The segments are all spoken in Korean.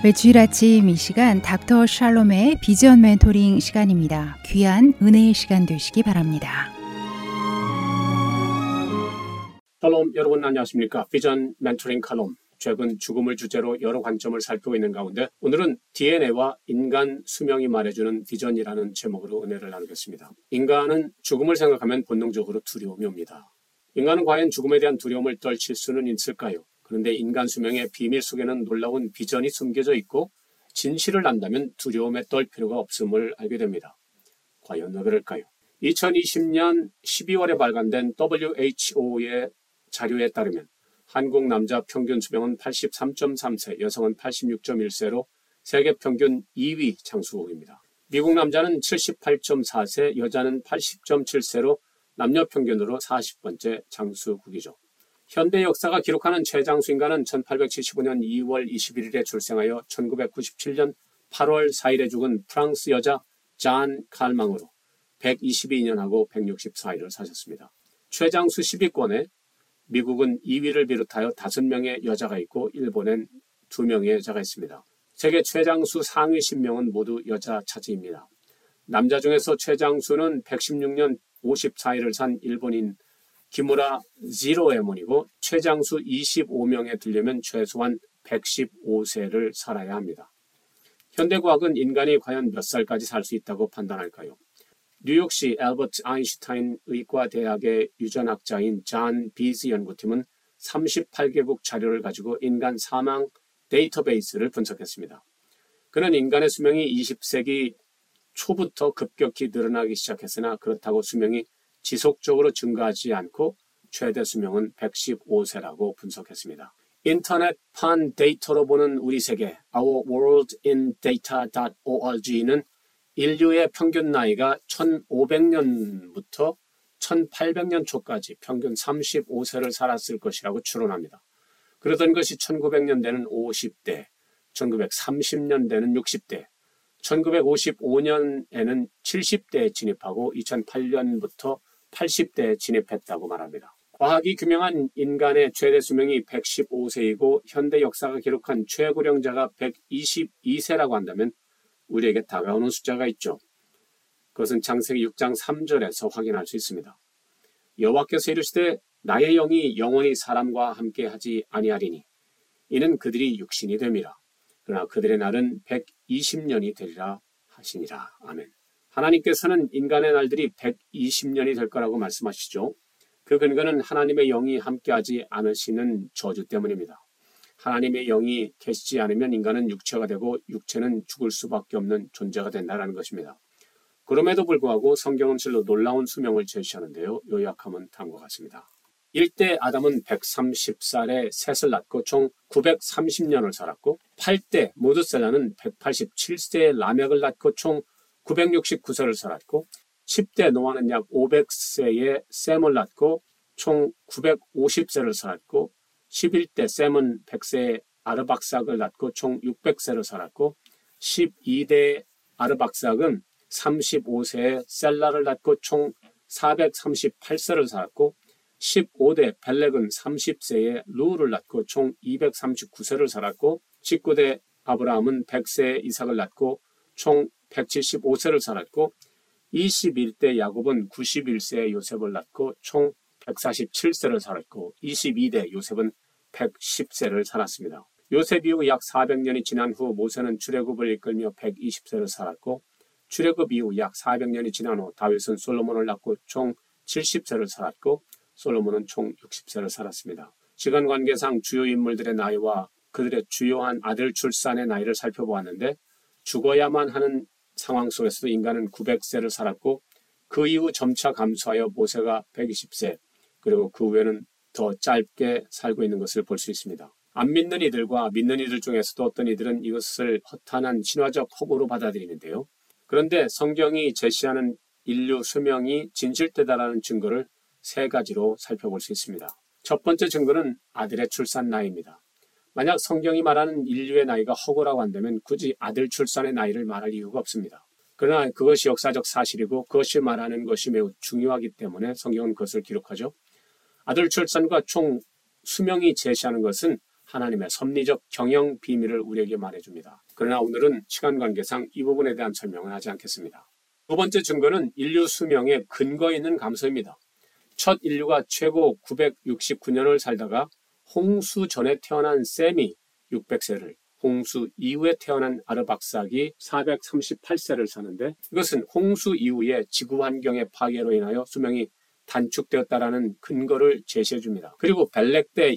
주일 아침 이 시간 닥터 샬롬의 비전 멘토링 시간입니다. 귀한 은혜의 시간 되시기 바랍니다. 샬롬, 여러분 안녕하십니까? 비전 멘토링 칼럼, 최근 죽음을 주제로 여러 관점을 살피고 있는 가운데 오늘은 DNA와 인간 수명이 말해주는 비전이라는 제목으로 은혜를 나누겠습니다. 인간은 죽음을 생각하면 본능적으로 두려움이 옵니다. 인간은 과연 죽음에 대한 두려움을 떨칠 수는 있을까요? 그런데 인간 수명의 비밀 속에는 놀라운 비전이 숨겨져 있고 진실을 안다면 두려움에 떨 필요가 없음을 알게 됩니다. 과연 왜 그럴까요? 2020년 12월에 발간된 WHO의 자료에 따르면 한국 남자 평균 수명은 83.3세, 여성은 86.1세로 세계 평균 2위 장수국입니다. 미국 남자는 78.4세, 여자는 80.7세로 남녀 평균으로 40번째 장수국이죠. 현대 역사가 기록하는 최장수 인간은 1875년 2월 21일에 출생하여 1997년 8월 4일에 죽은 프랑스 여자 잔 칼망으로 122년하고 164일을 사셨습니다. 최장수 10위권에 미국은 2위를 비롯하여 5명의 여자가 있고 일본엔 2명의 여자가 있습니다. 세계 최장수 상위 10명은 모두 여자 차지입니다. 남자 중에서 최장수는 116년 54일을 산 일본인 기무라 지로에몬이고 최장수 25명에 들려면 최소한 115세를 살아야 합니다. 현대과학은 인간이 과연 몇 살까지 살 수 있다고 판단할까요? 뉴욕시 엘버트 아인슈타인 의과대학의 유전학자인 잔 비즈 연구팀은 38개국 자료를 가지고 인간 사망 데이터베이스를 분석했습니다. 그는 인간의 수명이 20세기 초부터 급격히 늘어나기 시작했으나 그렇다고 수명이 지속적으로 증가하지 않고 최대 수명은 115세라고 분석했습니다. 인터넷판 데이터로 보는 우리 세계 ourworldindata.org는 인류의 평균 나이가 1500년부터 1800년 초까지 평균 35세를 살았을 것이라고 추론합니다. 그러던 것이 1900년대는 50대, 1930년대는 60대, 1955년에는 70대에 진입하고 2008년부터 80대에 진입했다고 말합니다. 과학이 규명한 인간의 최대 수명이 115세이고 현대 역사가 기록한 최고령자가 122세라고 한다면 우리에게 다가오는 숫자가 있죠. 그것은 창세기 6장 3절에서 확인할 수 있습니다. 여호와께서 이르시되 나의 영이 영원히 사람과 함께 하지 아니하리니 이는 그들이 육신이 됨이라. 그러나 그들의 날은 120년이 되리라 하시니라. 아멘. 하나님께서는 인간의 날들이 120년이 될 거라고 말씀하시죠. 그 근거는 하나님의 영이 함께하지 않으시는 저주 때문입니다. 하나님의 영이 계시지 않으면 인간은 육체가 되고 육체는 죽을 수밖에 없는 존재가 된다는 것입니다. 그럼에도 불구하고 성경은 실로 놀라운 수명을 제시하는데요. 요약하면 다음과 같습니다. 1대 아담은 130살에 셋을 낳고 총 930년을 살았고 8대 모두셀라는 187세에 라멕을 낳고 총 969세를 살았고 10대 노아는 약 500세에 셈을 낳고 총 950세를 살았고 11대 셈은 100세에 아르박삭을 낳고 총 600세를 살았고 12대 아르박삭은 35세에 셀라를 낳고 총 438세를 살았고 15대 벨렉은 30세에 루를 낳고 총 239세를 살았고 19대 아브라함은 100세에 이삭을 낳고 총 175세를 살았고 21대 야곱은 91세에 요셉을 낳고 총 147세를 살았고 22대 요셉은 110세를 살았습니다. 요셉 이후 약 400년이 지난 후 모세는 출애굽을 이끌며 120세를 살았고 출애굽 이후 약 400년이 지난 후 다윗은 솔로몬을 낳고 총 70세를 살았고 솔로몬은 총 60세를 살았습니다. 시간 관계상 주요 인물들의 나이와 그들의 주요한 아들 출산의 나이를 살펴보았는데 죽어야만 하는 상황 속에서도 인간은 900세를 살았고 그 이후 점차 감소하여 모세가 120세 그리고 그 후에는 더 짧게 살고 있는 것을 볼 수 있습니다. 안 믿는 이들과 믿는 이들 중에서도 어떤 이들은 이것을 허탄한 신화적 허구로 받아들이는데요. 그런데 성경이 제시하는 인류 수명이 진실되다라는 증거를 3가지로 살펴볼 수 있습니다. 첫 번째 증거는 아들의 출산 나이입니다. 만약 성경이 말하는 인류의 나이가 허구라고 한다면 굳이 아들 출산의 나이를 말할 이유가 없습니다. 그러나 그것이 역사적 사실이고 그것이 말하는 것이 매우 중요하기 때문에 성경은 그것을 기록하죠. 아들 출산과 총 수명이 제시하는 것은 하나님의 섭리적 경영 비밀을 우리에게 말해줍니다. 그러나 오늘은 시간 관계상 이 부분에 대한 설명은 하지 않겠습니다. 두 번째 증거는 인류 수명의 근거 있는 감소입니다. 첫 인류가 최고 969년을 살다가 홍수 전에 태어난 셈이 600세를, 홍수 이후에 태어난 아르박삭이 438세를 사는데, 이것은 홍수 이후에 지구 환경의 파괴로 인하여 수명이 단축되었다라는 근거를 제시해 줍니다. 그리고 벨렉 때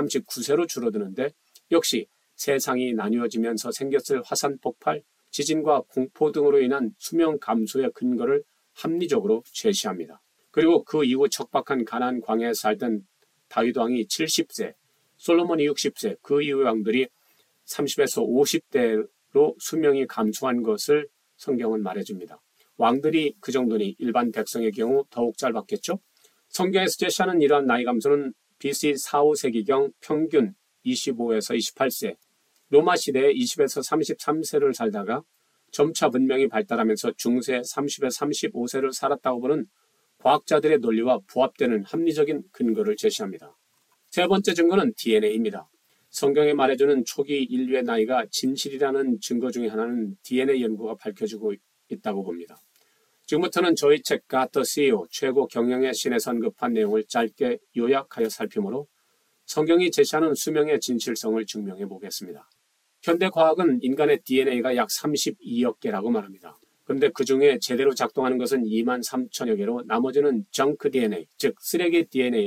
239세로 줄어드는데, 역시 세상이 나뉘어지면서 생겼을 화산 폭발, 지진과 공포 등으로 인한 수명 감소의 근거를 합리적으로 제시합니다. 그리고 그 이후 척박한 가나안 광야에 살던 다윗 왕이 70세, 솔로몬이 60세, 그 이후 왕들이 30에서 50대로 수명이 감소한 것을 성경은 말해줍니다. 왕들이 그 정도니 일반 백성의 경우 더욱 짧았겠죠? 성경에서 제시하는 이러한 나이 감소는 BC 4, 5세기경 평균 25에서 28세, 로마 시대에 20에서 33세를 살다가 점차文明이 발달하면서 중세 30에서 35세를 살았다고 보는 과학자들의 논리와 부합되는 합리적인 근거를 제시합니다. 세 번째 증거는 DNA입니다. 성경에 말해주는 초기 인류의 나이가 진실이라는 증거 중에 하나는 DNA 연구가 밝혀지고 있다고 봅니다. 지금부터는 저희 책 God the CEO, 최고 경영의 신에서 언급한 내용을 짧게 요약하여 살피므로 성경이 제시하는 수명의 진실성을 증명해 보겠습니다. 현대 과학은 인간의 DNA가 약 32억 개라고 말합니다. 그런데 그 중에 제대로 작동하는 것은 2만 3천여 개로 나머지는 정크 DNA, 즉 쓰레기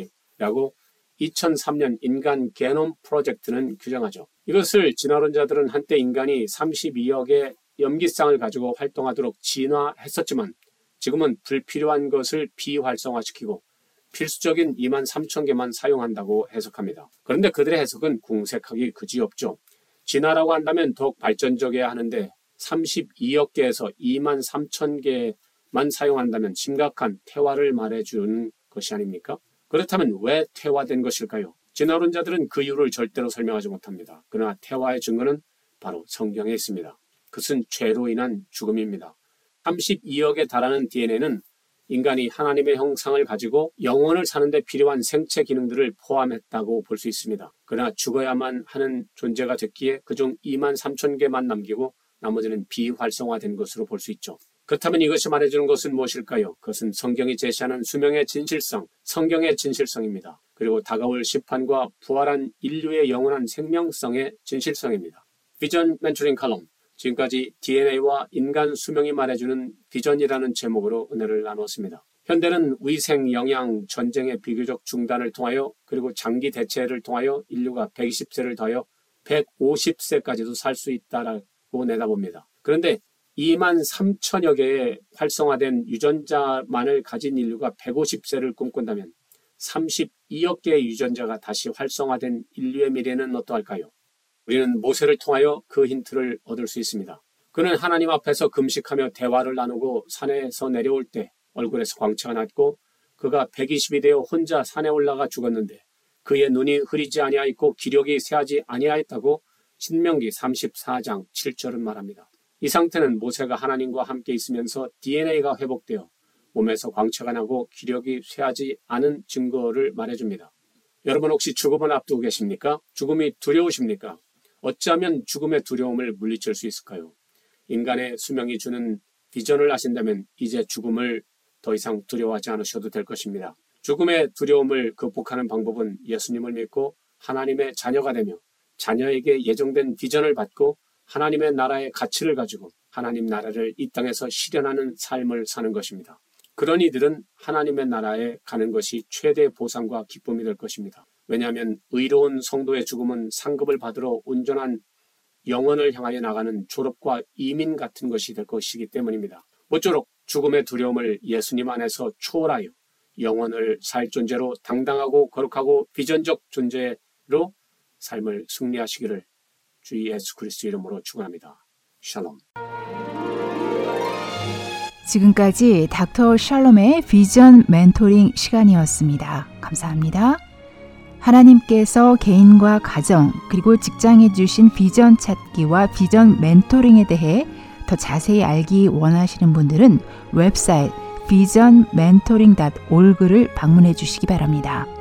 DNA라고 2003년 인간 게놈 프로젝트는 규정하죠. 이것을 진화론자들은 한때 인간이 32억의 염기쌍을 가지고 활동하도록 진화했었지만 지금은 불필요한 것을 비활성화시키고 필수적인 2만 3천 개만 사용한다고 해석합니다. 그런데 그들의 해석은 궁색하기 그지없죠. 진화라고 한다면 더욱 발전적이어야 하는데 32억 개에서 2만 3천 개만 사용한다면 심각한 퇴화를 말해주는 것이 아닙니까? 그렇다면 왜 퇴화된 것일까요? 진화론자들은 그 이유를 절대로 설명하지 못합니다. 그러나 퇴화의 증거는 바로 성경에 있습니다. 그것은 죄로 인한 죽음입니다. 32억에 달하는 DNA는 인간이 하나님의 형상을 가지고 영혼을 사는데 필요한 생체 기능들을 포함했다고 볼 수 있습니다. 그러나 죽어야만 하는 존재가 됐기에 그중 2만 3천 개만 남기고 나머지는 비활성화된 것으로 볼 수 있죠. 그렇다면 이것이 말해주는 것은 무엇일까요? 그것은 성경이 제시하는 수명의 진실성, 성경의 진실성입니다. 그리고 다가올 심판과 부활한 인류의 영원한 생명성의 진실성입니다. 비전 멘토링 칼럼, 지금까지 DNA와 인간 수명이 말해주는 비전이라는 제목으로 은혜를 나누었습니다. 현대는 위생, 영양, 전쟁의 비교적 중단을 통하여 그리고 장기 대체를 통하여 인류가 120세를 더하여 150세까지도 살 수 있다라고 내다봅니다. 그런데 2만 3천여 개의 활성화된 유전자만을 가진 인류가 150세를 꿈꾼다면 32억 개의 유전자가 다시 활성화된 인류의 미래는 어떠할까요? 우리는 모세를 통하여 그 힌트를 얻을 수 있습니다. 그는 하나님 앞에서 금식하며 대화를 나누고 산에서 내려올 때 얼굴에서 광채가 났고 그가 120이 되어 혼자 산에 올라가 죽었는데 그의 눈이 흐리지 아니하였고 기력이 쇠하지 아니하였다고 신명기 34장 7절은 말합니다. 이 상태는 모세가 하나님과 함께 있으면서 DNA가 회복되어 몸에서 광채가 나고 기력이 쇠하지 않은 증거를 말해줍니다. 여러분 혹시 죽음을 앞두고 계십니까? 죽음이 두려우십니까? 어찌하면 죽음의 두려움을 물리칠 수 있을까요? 인간의 수명이 주는 비전을 아신다면 이제 죽음을 더 이상 두려워하지 않으셔도 될 것입니다. 죽음의 두려움을 극복하는 방법은 예수님을 믿고 하나님의 자녀가 되며 자녀에게 예정된 비전을 받고 하나님의 나라의 가치를 가지고 하나님 나라를 이 땅에서 실현하는 삶을 사는 것입니다. 그런 이들은 하나님의 나라에 가는 것이 최대 보상과 기쁨이 될 것입니다. 왜냐하면 의로운 성도의 죽음은 상급을 받으러 온전한 영혼을 향하여 나가는 졸업과 이민 같은 것이 될 것이기 때문입니다. 모쪼록 죽음의 두려움을 예수님 안에서 초월하여 영혼을 살 존재로 당당하고 거룩하고 비전적 존재로 삶을 승리하시기를 주 예수 그리스도 이름으로 축원합니다. 샬롬. 지금까지 닥터 샬롬의 비전 멘토링 시간이었습니다. 감사합니다. 하나님께서 개인과 가정 그리고 직장에 주신 비전 찾기와 비전 멘토링에 대해 더 자세히 알기 원하시는 분들은 웹사이트 visionmentoring.org를 방문해 주시기 바랍니다.